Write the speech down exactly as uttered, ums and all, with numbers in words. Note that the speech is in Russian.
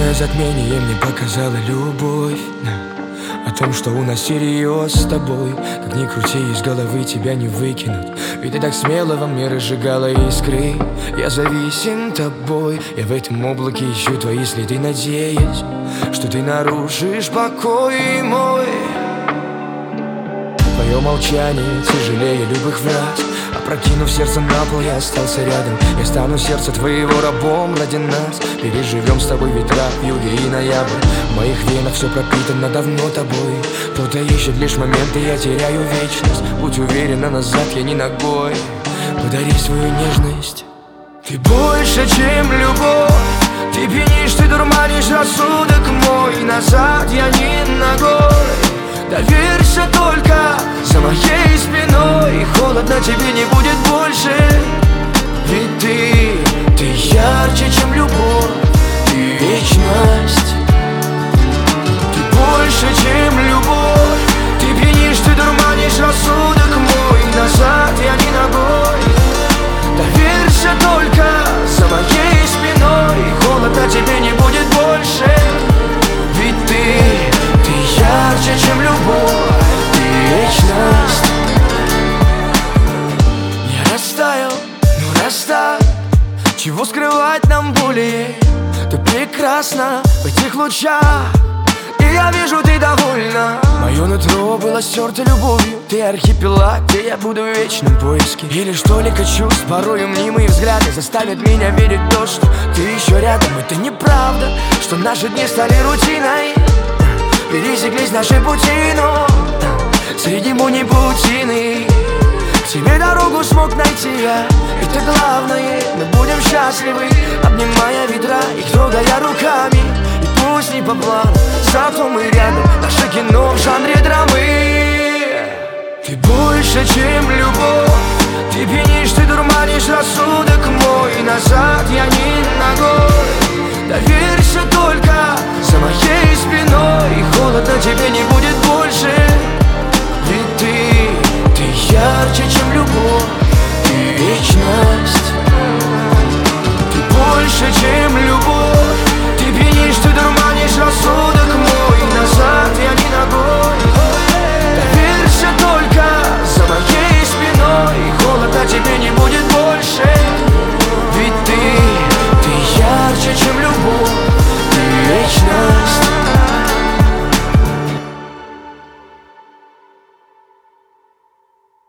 Полное затмение мне показала любовь. О том, что у нас серьез с тобой. Как ни крути, из головы тебя не выкинут. Ведь ты так смело во мне разжигала искры. Я зависим тобой. Я в этом облаке ищу твои следы, надеясь, что ты нарушишь покой мой. Твое молчание тяжелее любых врат. Опрокинув сердце на пол, я остался рядом. Я стану сердце твоего рабом ради нас. Переживем с тобой ветра, юги и ноябрь. В моих венах все пропитано давно тобой. Кто-то ищет лишь моменты, я теряю вечность. Будь уверена, назад я не ногой. Подари свою нежность. Ты больше, чем любовь. Ты пьянишь, ты дурманишь рассудок мой. Назад я не ногой. Доверься только за моей спиной. Холодно тебе не будет больше. Ведь ты, ты ярче, чем любовь. Ты вечность. Ты больше, чем любовь. Ты пьянишь, ты дурманишь рассудок мой. Назад я не ногой. Доверься только за моей спиной. Холодно тебе не будет больше. Ведь ты, ты ярче, чем любовь. Ты вечность. Я растаял, ну раз так, чего скрывать нам более? Ты прекрасна в этих лучах, и я вижу, ты довольна. Мое нутро было стерто любовью. Ты архипелаг, где я буду в вечном поиске. И лишь только чувств, порою мнимые взгляды заставят меня верить в то, что ты еще рядом. Это неправда, что наши дни стали рутиной. Пересеклись наши пути, но среди буни паутины к тебе дорогу смог найти я. Это главное, мы будем счастливы, обнимая ветра, их трогая руками. И пусть не по плану, зато мы рядом. Наше кино в жанре драмы. Ты больше, чем любовь. Ты пьянишь, ты дурманишь рассудок мой. Назад я не ногой. Доверься только за моей спиной. И холодно тебе не будет больше. Ведь ты